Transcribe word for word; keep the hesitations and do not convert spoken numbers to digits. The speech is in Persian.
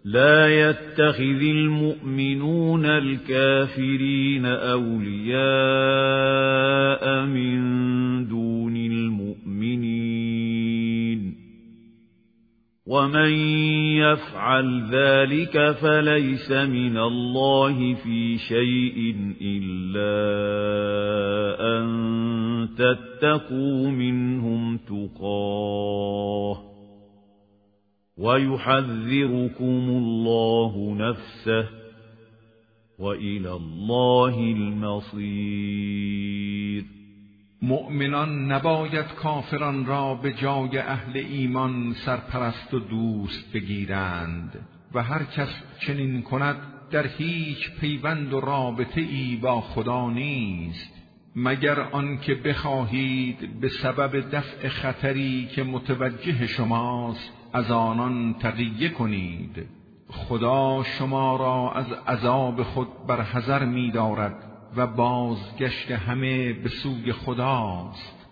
لا يتخذ المؤمنون الكافرين أولياء من دون المؤمنين ومن يفعل ذلك فليس من الله في شيء إلا أن تتقوا منهم تقاه ويحذركم الله نفسه وإلى الله المصير. مؤمنان نباید کافران را به جای اهل ایمان سرپرست و دوست بگیرند و هر کس چنین کند در هیچ پیوند و رابطه ای با خدا نیست مگر آنکه بخواهید به سبب دفع خطری که متوجه شماست از آنان تقیه کنید. خدا شما را از عذاب خود برحذر می دارد و بازگشت همه به سوی خداست.